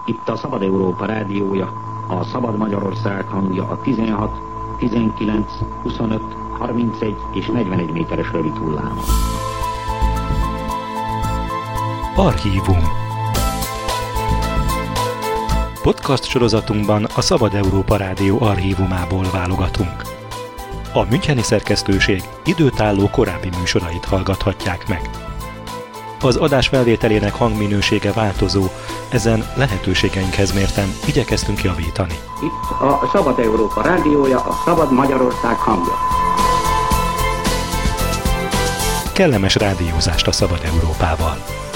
Itt a Szabad Európa rádiója, a Szabad Magyarország hangja a 16, 19, 25, 31 és 41 méteres rövid hullámon. Archívum. Podcast sorozatunkban a Szabad Európa Rádió archívumából válogatunk. A müncheni szerkesztőség időtálló korábbi műsorait hallgathatják meg. Az adás felvételének hangminősége változó, ezen lehetőségeinkhez mérten igyekeztünk javítani. Itt a Szabad Európa rádiója, a Szabad Magyarország hangja. Kellemes rádiózást a Szabad Európával!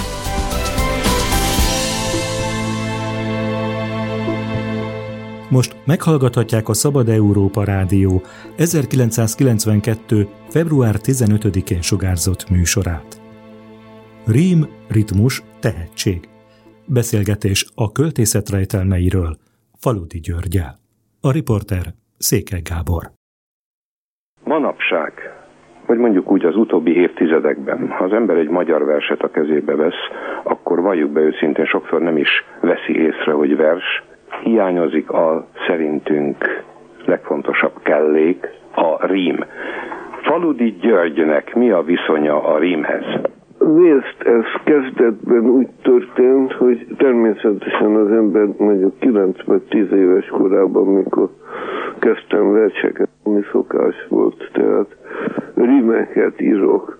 Most meghallgathatják a Szabad Európa Rádió 1992. február 15-én sugárzott műsorát. Rím, ritmus, tehetség. Beszélgetés a költészet rejtelmeiről Faludi Györggyel. A riporter Székely Gábor. Manapság, vagy mondjuk úgy az utóbbi évtizedekben, ha az ember egy magyar verset a kezébe vesz, akkor valljuk be őszintén, sokszor nem is veszi észre, hogy vers. Hiányozik a szerintünk legfontosabb kellék, a rím. Faludi Györgynek mi a viszonya a rímhez? Nézd, ez kezdetben úgy történt, hogy természetesen az ember mondjuk 9 vagy 10 éves korában, mikor kezdtem verseket, ami szokás volt, tehát rímeket írok.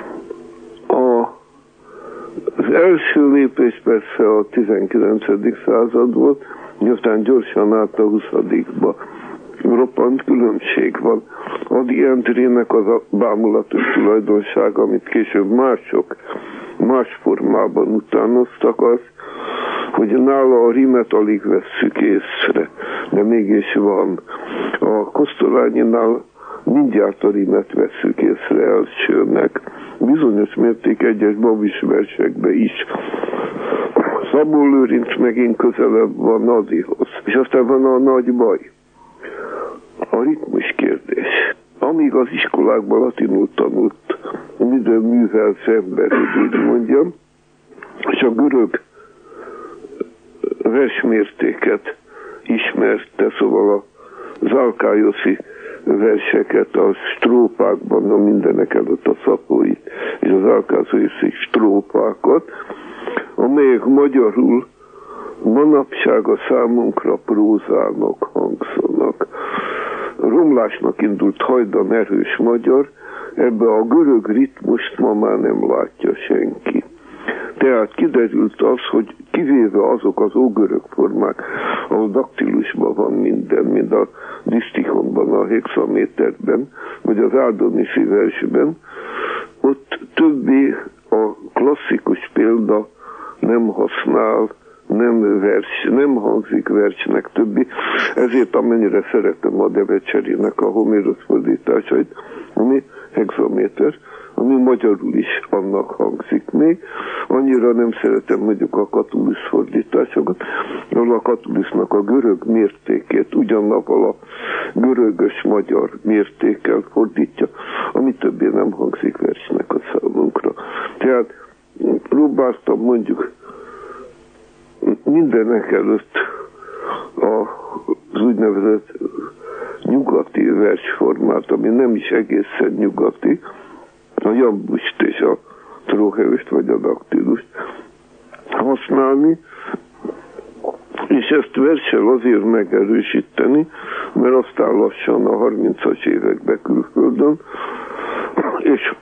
Az első lépés persze a 19. század volt, aztán gyorsan át a 20-ba. Roppant különbség van. A dientrének az a bámulatos tulajdonság, amit később mások más formában utánoztak, az, hogy nála a rímet alig vesszük észre, de mégis van. A Kosztolánynál mindjárt a rímet vesszük észre elsőnek, bizonyos mérték egyes babis versekbe is. Szabó Lőrinc megint közelebb van Nadihoz. És aztán van a nagy baj. A ritmus kérdés. Amíg az iskolákban latinul tanult, minden művelt ember, hogy úgy mondjam, és a görög versmértéket ismerte, szóval az alkályoszi verseket a strófákban, a mindenek előtt a szapóit és az alkályoszi strófákat, amelyek magyarul manapság a számunkra prózának hangzanak. Romlásnak indult hajdan erős magyar, ebbe a görög ritmust ma már nem látja senki. Tehát kiderült az, hogy kivéve azok az ógörög formák, ahol daktilusban van minden, mint a disztichonban, a hexaméterben, vagy az áldonisi versben, ott többé a klasszikus példa nem használ, nem hangzik versnek többi, ezért amennyire szeretem a Devecserinek a Homérosz fordításait, ami hexaméter, ami magyarul is annak hangzik még. Annyira nem szeretem mondjuk a Catullus fordításokat, ahol a Catullusnak a görög mértékét ugyanabban a görögös magyar mértékkel fordítja, ami többé nem hangzik versnek a számunkra. Tehát próbáltam mondjuk mindenek előtt az úgynevezett nyugati versformát, ami nem is egészen nyugati, a jambust és a tróheust vagy a daktilust használni, és ezt verssel azért megerősíteni, mert aztán lassan a 30-as években külföldön, és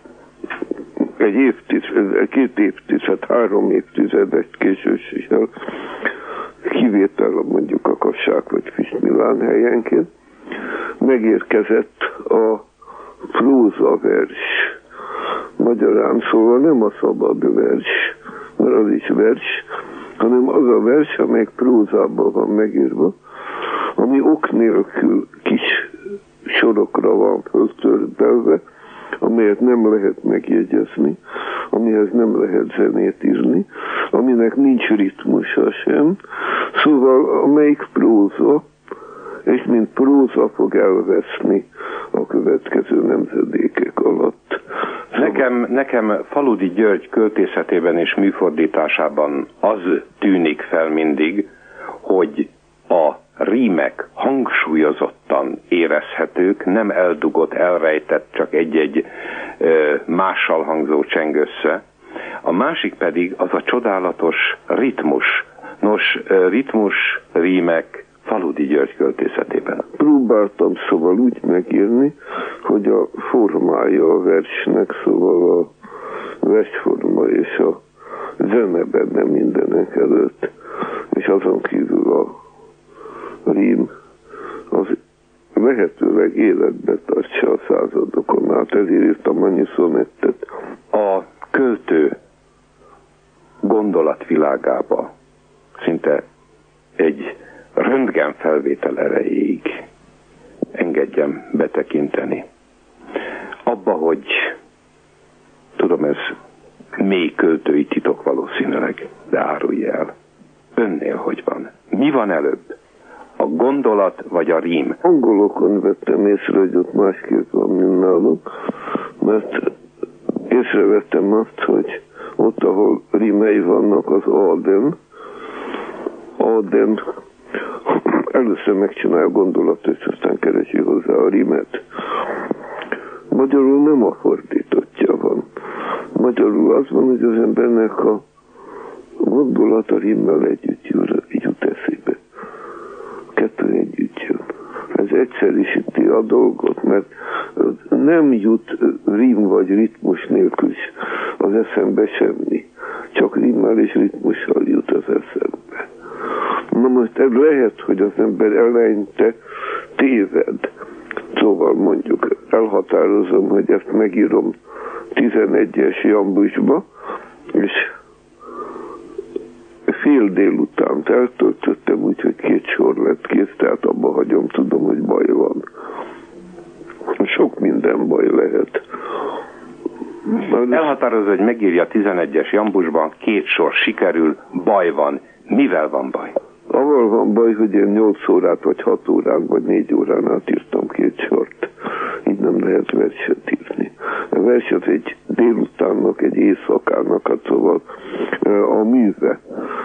három évtizedet későséggel, kivétel mondjuk a Kassák vagy Füst Milán helyenként, megérkezett a prózavers. Magyarán szóval nem a szabad vers, mert az is vers, hanem az a vers, amely prózában van megírva, ami ok nélkül kis sorokra van föltördelve, amelyet nem lehet megjegyezni, amihez nem lehet zenét írni, aminek nincs ritmusa sem, szóval amelyik próza, és mint próza fog elveszni a következő nemzedékek alatt. Nekem Faludi György költészetében és műfordításában az tűnik fel mindig, hogy a rímek hangsúlyozottan érezhetők, nem eldugott, elrejtett, csak egy-egy mással hangzó cseng össze. A másik pedig az a csodálatos ritmus. Nos, ritmus, rímek Faludi György költészetében. Próbáltam szóval úgy megírni, hogy a formája a versnek, szóval a versforma és a zene benne mindenek előtt, és azon kívül a rím az lehetőleg életbe tartsa a századokon át, ezért írtam annyi szonettet. A költő gondolatvilágába szinte egy röntgenfelvétel erejéig engedjem betekinteni. Abba, hogy tudom, ez mély költői titok valószínűleg, de árulj el. Önnél hogy van? Mi van előbb? A gondolat vagy a rím? Angolokon vettem észre, hogy ott másképp van, mint nálunk, mert észrevettem azt, hogy ott, ahol rímei vannak, az Aden először megcsinálja a gondolatot, és aztán keresi hozzá a rímet. Magyarul nem a fordítottja van. Magyarul az van, hogy az embernek a gondolat a rímmel együtt jut eszébe. Kettő együtt jön. Ez egyszerűsíti a dolgot, mert nem jut rím vagy ritmus nélkül az eszembe semmi. Csak rímmel és ritmussal jut az eszembe. Na most lehet, hogy az ember eleinte téved. Szóval mondjuk elhatározom, hogy ezt megírom 11-es jambusba, és fél délutánt eltöltöttem, úgyhogy 2 sor lett kész, tehát abba hagyom, tudom, hogy baj van. Sok minden baj lehet. Elhatározza, hogy megírja 11-es jambusban, 2 sor sikerül, baj van. Mivel van baj? Avval van baj, hogy én 8 órát, vagy 6 órán, vagy 4 órán át írtam 2 sort. Így nem lehet verset írni. A verset egy délutánnak, egy éjszakának, hát szóval a műve.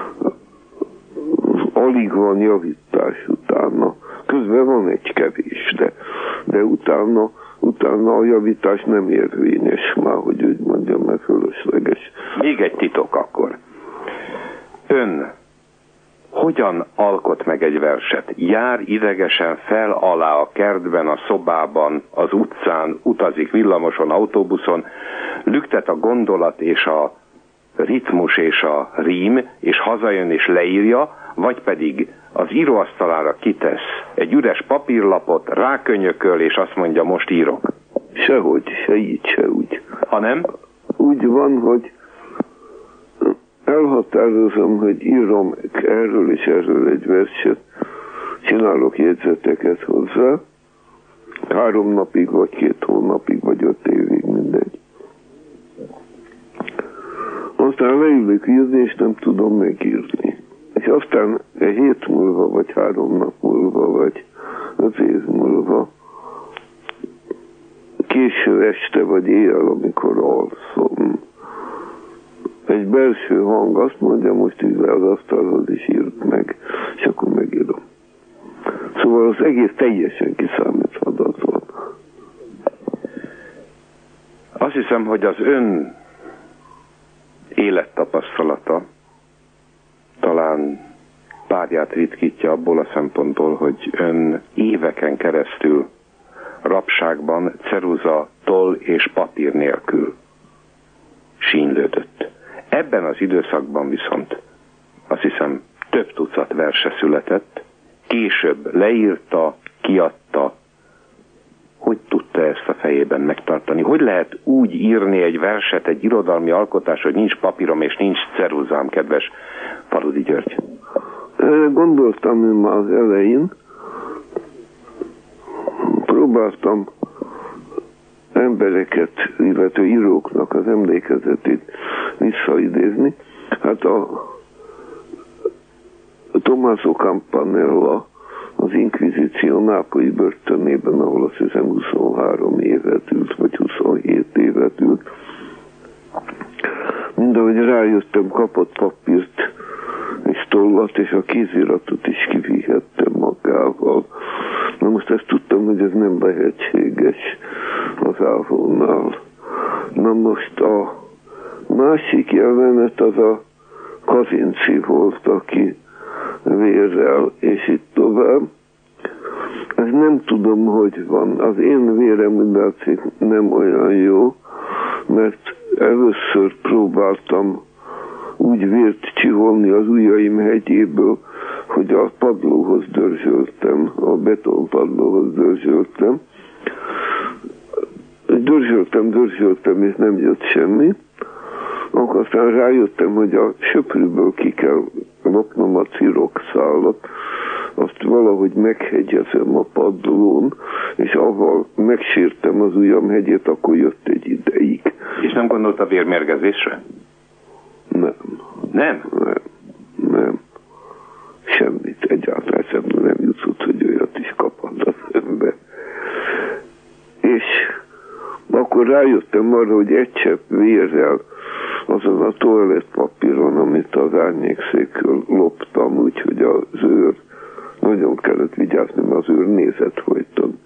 Alig van javítás utána. Közben van egy kevés, de utána a javítás nem érvényes már, hogy úgy mondjam, mert fölösleges. Még egy titok akkor. Ön hogyan alkot meg egy verset? Jár idegesen fel alá a kertben, a szobában, az utcán, utazik villamoson, autóbuszon, lüktet a gondolat és a ritmus és a rím, és hazajön és leírja, vagy pedig az íróasztalára kitesz egy üres papírlapot, rákönyököl, és azt mondja, most írok. Sehogy, se így, se úgy. Hanem? Úgy van, hogy elhatározom, hogy írom erről és erről egy verset, csinálok jegyzeteket hozzá, 3 napig, vagy 2 hónapig, vagy 5 évig, mindegy. Aztán leülök írni, és nem tudom megírni. És aztán egy hét múlva, vagy 3 nap múlva, vagy 5 év múlva, késő este, vagy éjjel, amikor alszom, egy belső hang azt mondja, most ülj le az asztalhoz, és írd meg, és akkor megírom. Szóval az egész teljesen kiszámíthatatlan. Azt hiszem, hogy az ön élettapasztalata talán párját ritkítja abból a szempontból, hogy ön éveken keresztül rabságban ceruza, toll és papír nélkül sínylődött. Ebben az időszakban viszont azt hiszem több tucat verse született, később leírta, kiadta. Hogy tudta ezt a fejében megtartani? Hogy lehet úgy írni egy verset, egy irodalmi alkotás, hogy nincs papírom és nincs ceruzám, kedves Faludi György? Gondoltam én már az elején, próbáltam embereket, illetve íróknak az emlékezetét visszaidézni. Hát a Tommaso Campanella az inkvizíció nápolyi börtönében, ahol azt hiszem 23 évet ült, vagy 27 évet ült. Mindahogy rájöttem, kapott papírt, és tollat és a kéziratot is kivihettem magával. Na most ezt tudtam, hogy ez nem lehetséges az Ávónál. Na most a másik jelenet az a Kazinczy volt, aki vérrel, és itt tovább. Ez nem tudom, hogy van. Az én vérem látszik nem olyan jó, mert először próbáltam úgy vért csiholni az ujjaim hegyéből, hogy a padlóhoz dörzsöltem, a betonpadlóhoz dörzsöltem. Dörzsöltem, és nem jött semmi. Akkor aztán rájöttem, hogy a söprűből ki kell lopnom a cirokszállat, azt valahogy meghegyezem a padlón, és avval megsértem az ujjam hegyét, akkor jött egy ideig. És nem gondolt a vérmérgezésre? Nem. Nem? Nem. Semmit, egyáltalán eszembe nem jutott, hogy olyat is kaphat az ember. És akkor rájöttem arra, hogy egy csepp vérrel azon a toalettpapíron, amit az árnyékszékről loptam, úgyhogy az őr, nagyon kellett vigyázni, mert az őr nézett folyton,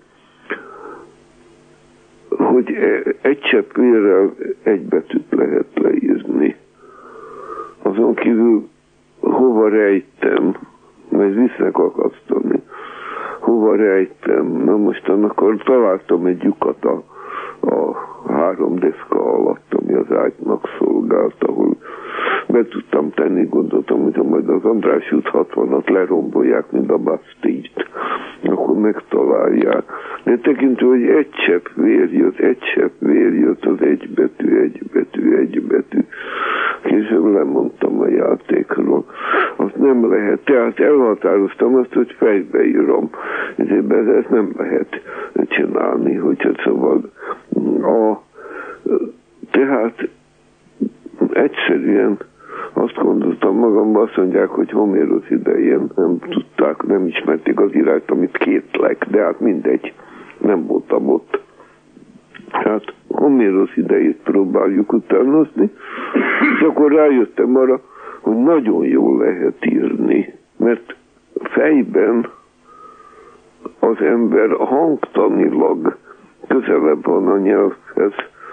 hogy egy csepp vérrel egy betűt lehet leírni. Azon kívül hova rejtem, mert visznek akasztani, hova rejtem, na mostan akkor találtam egy lyukat a 3 deszka alatt, ami az ágynak szolgált, ahol be tudtam tenni, gondoltam, hogy ha majd az András út 60-at lerombolják, mint a Bastille-t, akkor megtalálják. De tekintve, hogy egy csepp vér jött, az egy betű. Később lemondtam a játékról. Azt nem lehet. Tehát elhatároztam azt, hogy fejbe írom. Ezt nem lehet csinálni, hogyha szóval tehát egyszerűen azt gondoltam magamban, azt mondják, hogy Homérosz idején nem tudták, nem ismerték az irányt, amit kétlek, de hát mindegy, nem voltam ott. Hát Homérosz idejét próbáljuk utánozni, és akkor rájöttem arra, hogy nagyon jól lehet írni, mert fejben az ember hangtanilag közelebb van a nyelvhez,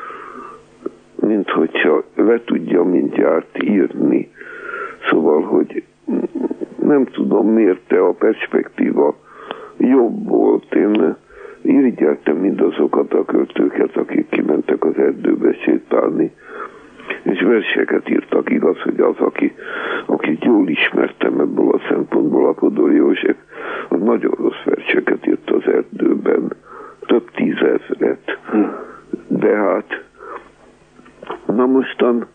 mint hogyha le tudja mindjárt írni. Szóval, hogy nem tudom miért, de a perspektíva jobb volt. Én irigyeltem mindazokat a költőket, akik kimentek az erdőbe sétálni, és verseket írtak. Igaz, hogy az, akit jól ismertem ebből a szempontból, a Kodor József, az nagyon rossz verseket írt az erdőben, több 10 000. De hát na mostan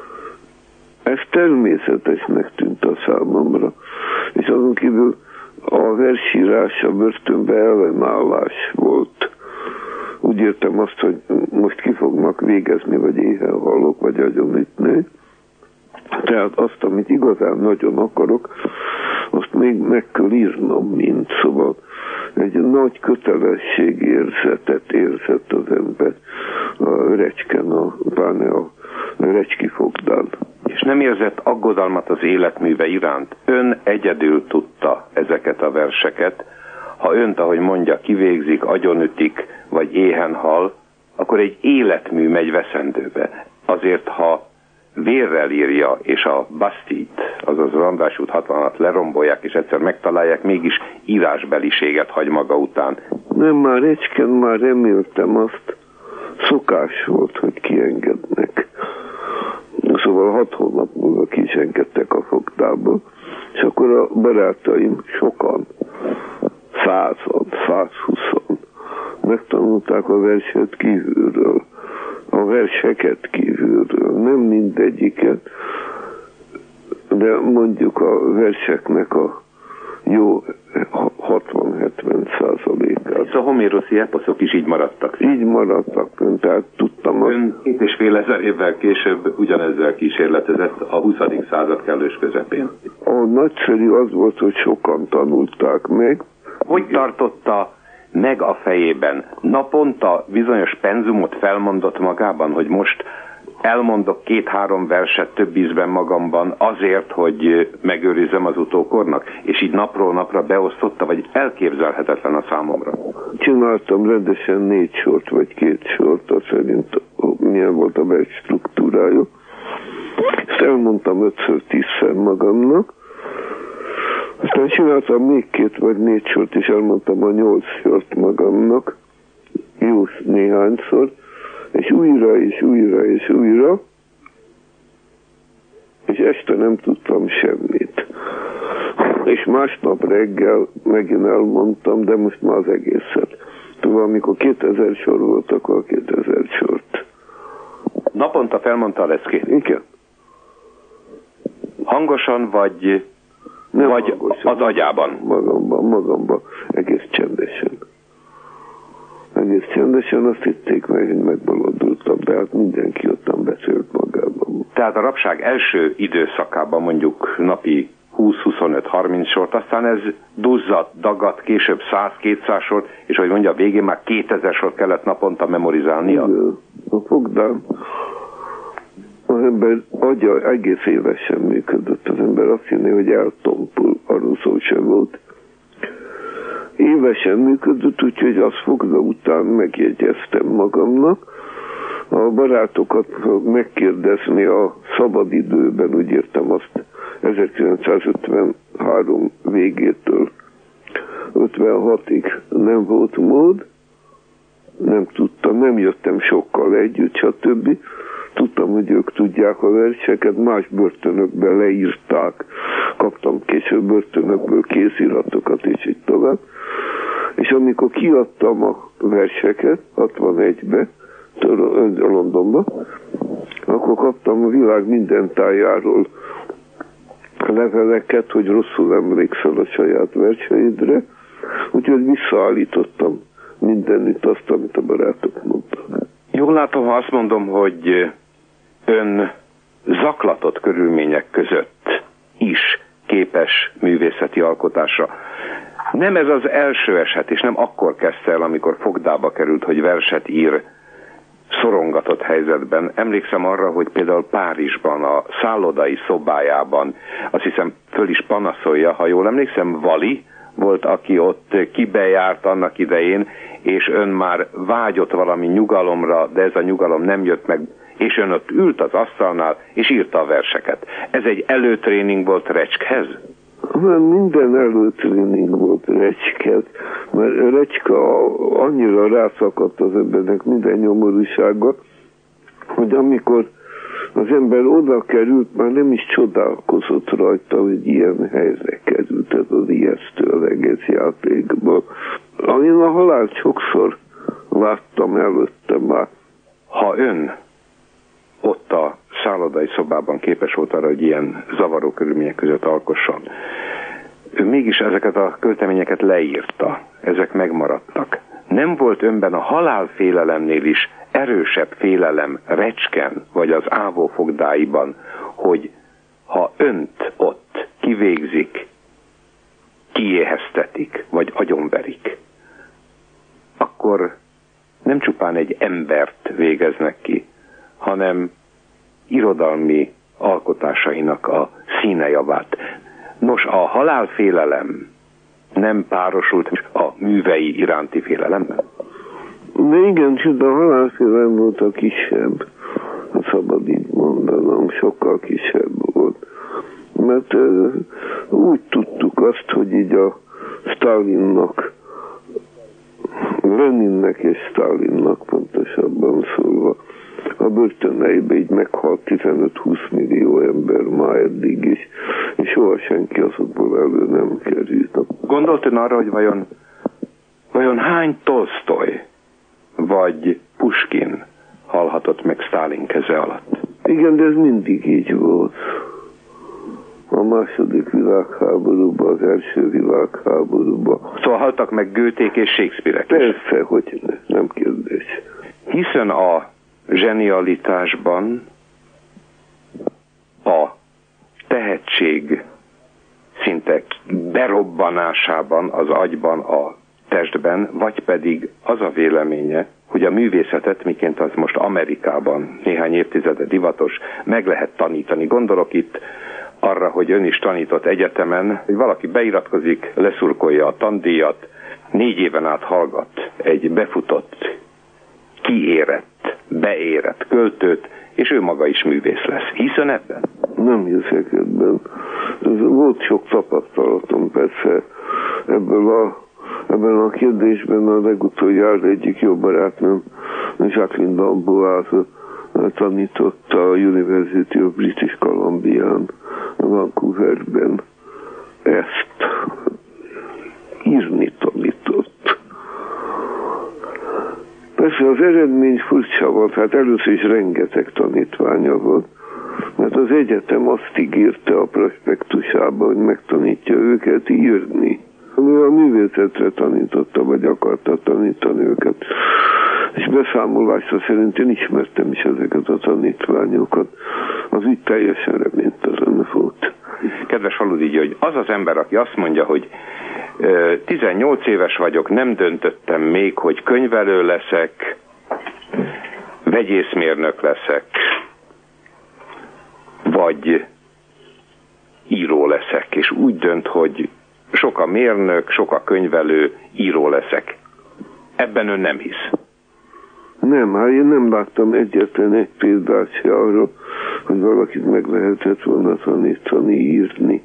ez természetesnek tűnt a számomra, és azon kívül a versírás a börtönbe ellenállás volt. Úgy értem azt, hogy most ki fognak végezni, vagy éhen halok, vagy agyonütni. Tehát azt, amit igazán nagyon akarok, azt még meg kell írnom, mint szóval egy nagy kötelességérzetet érzett az ember a Recsken, pláne a Recski fogdán. És nem érzett aggodalmat az életműve iránt? Ön egyedül tudta ezeket a verseket. Ha önt, ahogy mondja, kivégzik, agyonütik, vagy éhen hal, akkor egy életmű megy veszendőbe. Azért, ha vérrel írja, és a Bastille-t, azaz az András út 60-at lerombolják, és egyszer megtalálják, mégis írásbeliséget hagy maga után. Nem, már Recsken már reméltem azt, szokás volt, hogy kiengednek. Szóval 6 hónap múlva ki is engedtek a fogdából, és akkor a barátaim sokan, 100-an, 120-an megtanulták a verset kívülről, a verseket kívülről, nem mindegyiket, de mondjuk a verseknek a jó 60-70%-át. És a homéroszi eposzok is így maradtak. Így maradtak, tehát tudtam. Ön 2500 évvel később ugyanezzel kísérletezett a 20. század kellős közepén. A nagyszerű az volt, hogy sokan tanulták meg. Hogy tartotta meg a fejében? Naponta bizonyos penzumot felmondott magában, hogy most elmondok 2-3 verset több ízben magamban azért, hogy megőrizzem az utókornak, és így napról napra beosztotta, vagy elképzelhetetlen a számomra? Csináltam rendesen 4 sort, vagy 2 sort, azt szerint milyen volt a vers struktúrája. Ezt elmondtam 5-10-szer magamnak. Aztán csináltam még 2 vagy 4 sort, és elmondtam a 8 sort magamnak, jó néhányszor, és újra, és újra, és újra, és este nem tudtam semmit. És másnap reggel megint elmondtam, de most már az egészet. Tudom, amikor 2000 sor volt, akkor 2000 sort. Naponta felmondta a leckét? Igen. Hangosan, vagy hangosan, az agyában? Magamban, egész csendesen. Egész csendesen, azt hitték meg, hogy megbolondultam, de hát mindenki ottan beszélt magában. Tehát a rabság első időszakában mondjuk napi 20-25-30 sort, aztán ez duzzadt, dagadt, később 100-200 sort, és ahogy mondja, a végén már 2000 sort kellett naponta memorizálnia. A fogdám, az ember agya egész évesen működött, az ember azt hinné, hogy eltompul, arról szó sem volt. Évesen működött, úgyhogy azt fogda után megjegyeztem magamnak. A barátokat megkérdezni a szabadidőben, úgy értem azt 1953 végétől 56-ig nem volt mód, nem tudtam, nem jöttem sokkal együtt, stb. Tudtam, hogy ők tudják a verseket, más börtönökben leírták, kaptam később börtönökből kéziratokat, és így tovább. És amikor kiadtam a verseket 61-be, Londonba, akkor kaptam a világ minden tájáról leveleket, hogy rosszul emlékszel a saját verseidre, úgyhogy visszaállítottam mindenütt azt, amit a barátok mondtak. Jól látom, ha azt mondom, hogy ön zaklatott körülmények között is képes művészeti alkotásra. Nem ez az első eset, és nem akkor kezdte el, amikor fogdába került, hogy verset ír szorongatott helyzetben. Emlékszem arra, hogy például Párizsban, a szállodai szobájában, azt hiszem föl is panaszolja, ha jól emlékszem, Vali volt, aki ott kibejárt annak idején, és ön már vágyott valami nyugalomra, de ez a nyugalom nem jött meg, és ön ott ült az asztalnál, és írta a verseket. Ez egy előtréning volt Recskhez? Minden előtréning volt Recskhez, mert Recska annyira rászakadt az embernek minden nyomorúsága, hogy amikor az ember oda került, már nem is csodálkozott rajta, hogy ilyen helyre került, ez az ijesztő az egész játékból. Én a halált sokszor láttam előtte már. Ha ön ott a szállodai szobában képes volt arra, hogy ilyen zavaró körülmények között alkosson, ő mégis ezeket a költeményeket leírta, ezek megmaradtak. Nem volt önben a halálfélelemnél is erősebb félelem Recsken, vagy az Ávó fogdáiban, hogy ha önt ott kivégzik, kiéheztetik, vagy agyonverik, akkor nem csupán egy embert végeznek ki, hanem irodalmi alkotásainak a színejavát. Nos, a halálfélelem nem párosult a művei iránti félelemben? De igen, csak a halálfélelem volt a kisebb, ha szabad így mondanom, sokkal kisebb volt. Mert úgy tudtuk azt, hogy így a Stalinnak, Leninnek és Stalinnak pontosabban szólva, a börtöneibe így meghalt 15-20 millió ember már eddig is, és soha senki azokból elő nem került. Gondolt ön arra, hogy vajon hány Tolsztoj vagy Puskin halhatott meg Sztálin keze alatt? Igen, de ez mindig így volt. A második világháborúban, az első világháborúban. Szóval haltak meg Goethék és Shakespeare-ek is? Persze, hogy nem kérdés. Hiszen a zsenialitásban, a tehetség szinte berobbanásában, az agyban, a testben, vagy pedig az a véleménye, hogy a művészetet, miként az most Amerikában néhány évtizede divatos, meg lehet tanítani. Gondolok itt arra, hogy ön is tanított egyetemen, hogy valaki beiratkozik, leszurkolja a tandíjat, 4 éven át hallgat egy befutott, kiérett, beérett költőt, és ő maga is művész lesz. Hiszön ebben? Nem hiszek ebben. Volt sok tapasztalatom persze ebben a kérdésben. A legutoljára egyik jó barátnőm, Jacqueline Bamboise tanított a University of British Columbia-n, Vancouverben. Ezt írni tanított. Persze az eredmény furcsa volt, hát először is rengeteg tanítványa volt, mert az egyetem azt ígérte a prospektusában, hogy megtanítja őket írni. Ő a művészetre tanította, vagy akarta tanítani őket. És beszámolása szerint én ismertem is ezeket a tanítványokat. Az úgy teljesen reménytelen volt. Kedves Faludi György, az az ember, aki azt mondja, hogy 18 éves vagyok, nem döntöttem még, hogy könyvelő leszek, vegyészmérnök leszek, vagy író leszek, és úgy dönt, hogy sok a mérnök, sok a könyvelő, író leszek. Ebben ön nem hisz? Nem, hát én nem láttam egyetlen egy példát se arra, hogy valakit meg lehetett volna tanítani, írni.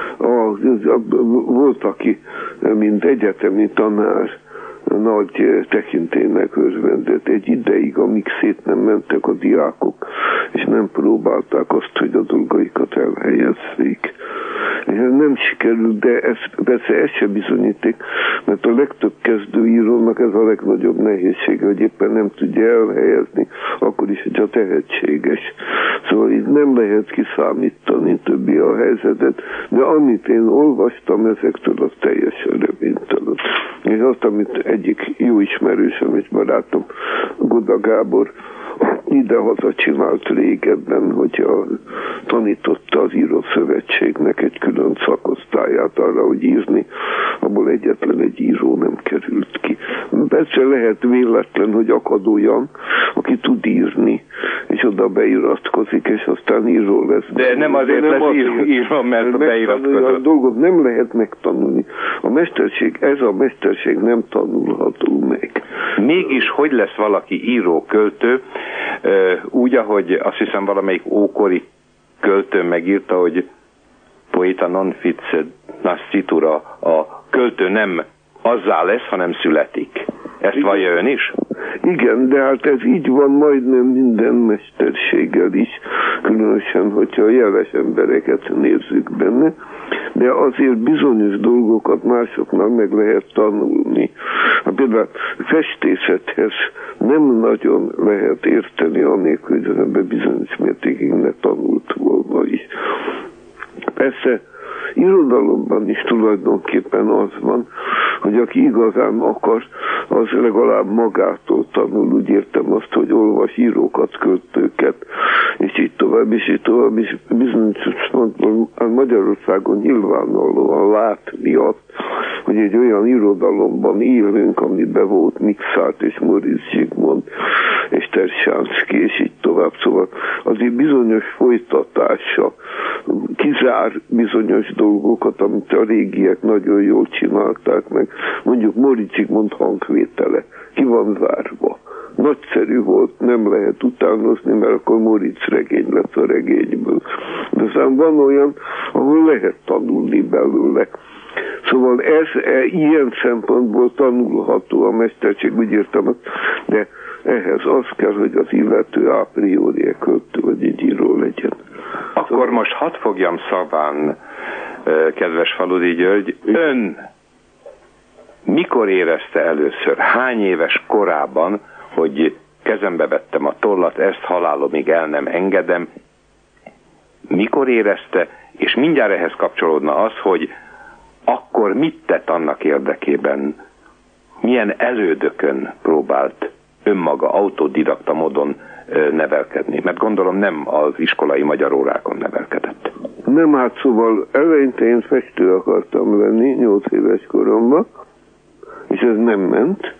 Volt, aki, mint egyetemi tanár, nagy tekintélynek örvendett egy ideig, amíg szét nem mentek a diákok, és nem próbálták azt, hogy a dolgaikat elhelyezzék. És ez nem sikerült, de persze ez se bizonyíték, mert a legtöbb kezdőírónak ez a legnagyobb nehézsége, hogy éppen nem tudja elhelyezni, akkor is, hogyha tehetséges. Szóval itt nem lehet kiszámítani többi a helyzetet, de amit én olvastam ezektől, az teljesen reménytelen. És azt, amit egyik jó ismerősöm és barátom, Goda Gábor, idehaza csinált régebben, hogyha tanította az írószövetségnek egy külön szakosztályát arra, hogy írni, abból egyetlen egy író nem került ki. Persze lehet véletlen, hogy akad olyan, aki tud írni, és oda beiratkozik, és aztán író lesz. De nem azért lesz író, mert beiratkozott. A dolgot nem lehet megtanulni. Ez a mesterség nem tanulható meg. Mégis hogy lesz valaki író, költő, úgy, ahogy azt hiszem valamelyik ókori költő megírta, hogy poeta non ficet nascitura, a költő nem azzá lesz, hanem születik. Ezt vallja ön is? Igen, de hát ez így van majdnem minden mesterséggel is, különösen, hogyha a jeles embereket nézzük benne, de azért bizonyos dolgokat másoknak meg lehet tanulni. Például festészethez nem nagyon lehet érteni annélkül, hogy az ember bizonyos mértékig ne tanult volna is. Persze, irodalomban is tulajdonképpen az van, hogy aki igazán akar, az legalább magától tanul. Úgy értem azt, hogy olvas írókat, költőket, és így tovább, és bizonyos Magyarországon nyilvánvalóan látni azt, hogy egy olyan irodalomban élünk, amiben volt Mixát és Móricz Zsigmond és Terzsánszky, és így tovább. Szóval azért bizonyos folytatása kizár bizonyos dolgokat, amit a régiek nagyon jól csinálták meg. Mondjuk Móricz Zsigmond hangvétele ki van zárva. Nagyszerű volt, nem lehet utánozni, mert akkor Móricz regény lesz a regényből. De aztán van olyan, ahol lehet tanulni belőle. Szóval ez ilyen szempontból tanulható a mesterség, úgy értem, de ehhez az kell, hogy az illető a priori költő vagy egy író legyen. Akkor most hadd fogjam szaván, kedves Faludi György, ön mikor érezte először, hány éves korában, hogy kezembe vettem a tollat, ezt halálomig el nem engedem, mikor érezte, és mindjárt ehhez kapcsolódna az, hogy akkor mit tett annak érdekében, milyen elődökön próbált önmaga autodidakta módon nevelkedni, mert gondolom nem az iskolai magyar órákon nevelkedett. Nem, hát szóval eleinte én festő akartam lenni 8 éves koromban, és ez nem ment,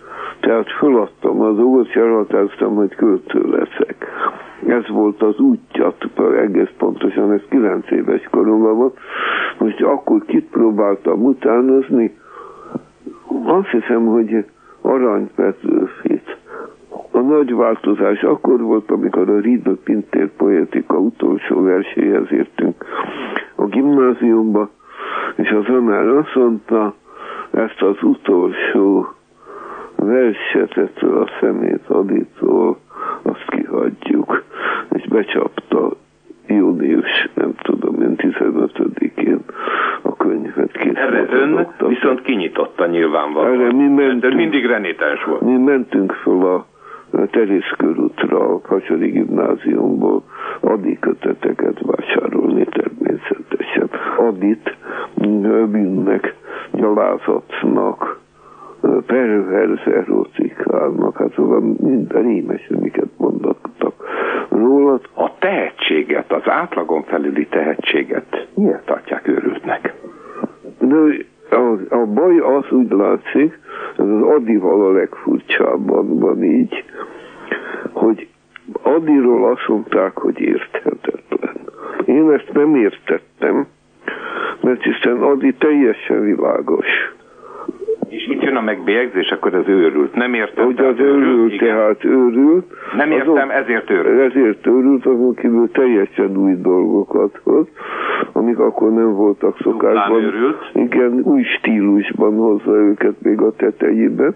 Tehát feladtam a dolgot, és elhatároztam, hogy költő leszek. Ez volt az útja, egész pontosan, ez 9 éves koromban volt. Most akkor kit próbáltam utánozni? Azt hiszem, hogy Arany Petőfit. A nagy változás akkor volt, amikor a Riedl Pintér poetika utolsó verséhez értünk a gimnáziumba, és az tanár azt mondta, ezt az utolsó verset ettől a szemét Aditól, azt kihagyjuk, és becsapta június, nem tudom én, 15-én a könyvet készült. Erre ön viszont kinyitotta nyilvánvalóan. Erre mi mentünk, mindig renétens volt. Mi mentünk fel a Terész körútra a Kacsori gimnáziumból Adi köteteket vásárolni természetesen. Adit bűnnek, gyalázatnak, perverz erotikának, hát szóval minden rémes, amiket mondottak rólad. A tehetséget, az átlagon felüli tehetséget miért tartják őrültnek? De a baj az úgy látszik, ez az Adival a legfurcsábban van így, hogy Adiról azt mondták, hogy érthetetlen. Én ezt nem értettem, mert hiszen Adi teljesen világos. És itt jön a megbélyegzés, akkor az őrült. Nem értem. Hogy az őrült, tehát őrült. Nem értem, ezért őrült. Ezért őrült, azon kívül teljesen új dolgokat hoz, amik akkor nem voltak szokásban. Igen, új stílusban hozza őket még a tetejében.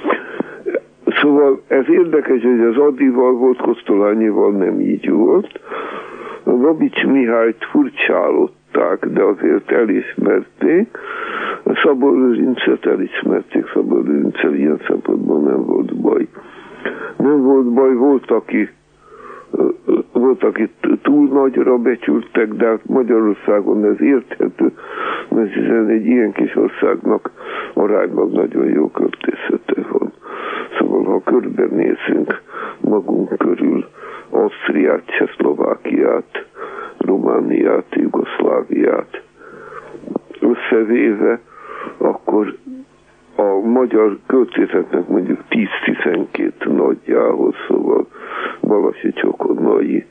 Szóval ez érdekes, hogy az Adival volt, Kosztolányival nem így volt. A Babics Mihályt furcsálották, de azért elismerték. A Szabó Lőrincet elismerték, Szabó Lőrincel ilyen szempontból nem volt baj. Nem volt baj, volt, aki túl nagyra becsültek, de hát Magyarországon ez érthető, mert hiszen egy ilyen kis országnak arányban nagyon jó költészete van. Szóval, ha körbenézünk magunk körül Ausztriát, Csehszlovákiát, Romániát, Jugoszláviát összevéve, akkor a magyar költészetnek mondjuk 10-12 nagyjához, szóval Balasi Csokonai,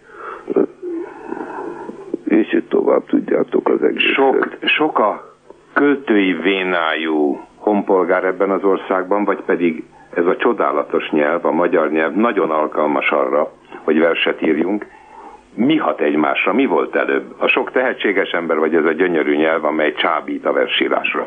és így tovább tudjátok az egészet. Sok a költői vénájú honpolgár ebben az országban, vagy pedig ez a csodálatos nyelv, a magyar nyelv nagyon alkalmas arra, hogy verset írjunk. Mi hat egymásra? Mi volt előbb? A sok tehetséges ember, vagy ez a gyönyörű nyelv, amely csábít a versírásra?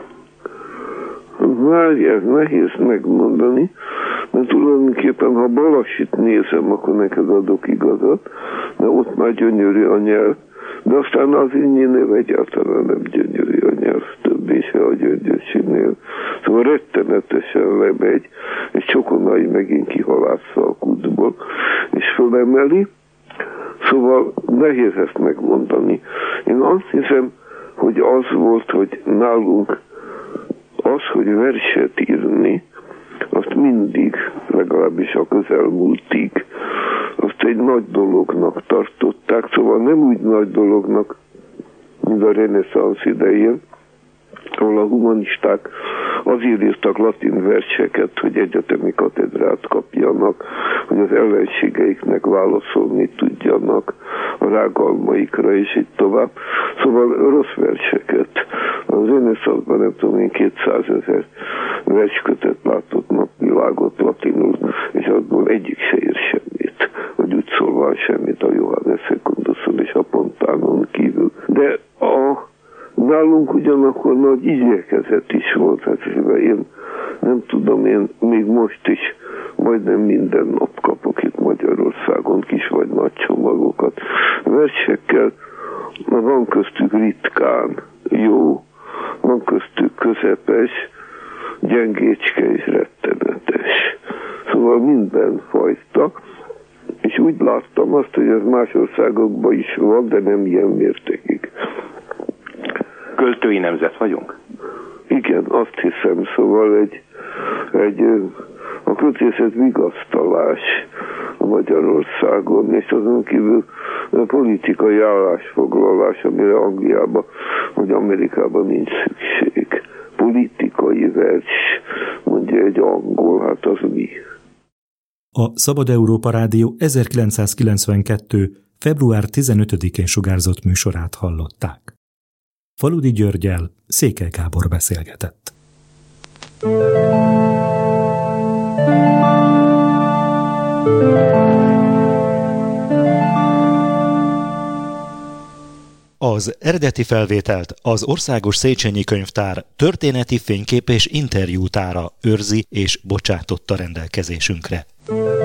Várj, ez nehéz megmondani, mert tulajdonképpen, ha Balasit nézem, akkor neked adok igazat, mert ott már gyönyörű a nyelv, de aztán az Innyinél egyáltalán nem gyönyörű a nyelv, többé se a Gyöngyösinél. Szóval rettenetesen lemegy, és Csokonai megint kihalásza a kútból, és fölemeli. Szóval nehéz ezt megmondani. Én azt hiszem, hogy az volt, hogy nálunk az, hogy verset írni, azt mindig, legalábbis a közelmúltig, azt egy nagy dolognak tartották, szóval nem úgy nagy dolognak, mint a reneszánsz idején, ahol a humanisták azért írtak latin verseket, hogy egyetemi katedrát kapjanak, hogy az ellenségeiknek válaszolni tudjanak a rágalmaikra, és így tovább. Szóval rossz verseket. Az reneszánszban nem tudom én 200 000 verskötet látott napvilágot latinul, és abból egyik se ír semmit, vagy úgy szólván semmit a Johannes Secunduson és a Pontánon kívül. De nálunk ugyanakkor nagy igyekezet is volt, hát én nem tudom, én még most is majdnem minden nap kapok itt Magyarországon kis vagy nagy csomagokat. Versekkel van köztük ritkán jó, van köztük közepes, gyengécske és rettenetes. Szóval minden fajta, és úgy láttam azt, hogy ez más országokban is van, de nem ilyen mértékig. Költői nemzet vagyunk? Igen, azt hiszem, szóval a költészet vigasztalás Magyarországon, és azon kívül a politikai állásfoglalás, amire Angliában vagy Amerikában nincs szükség. Politikai vers, mondja ugye egy angol, hát az mi? A Szabad Európa Rádió 1992. február 15-én sugárzott műsorát hallották. Faludi Györggyel Székely Gábor beszélgetett. Az eredeti felvételt az Országos Széchenyi Könyvtár történeti fénykép és interjútára őrzi és bocsátotta rendelkezésünkre.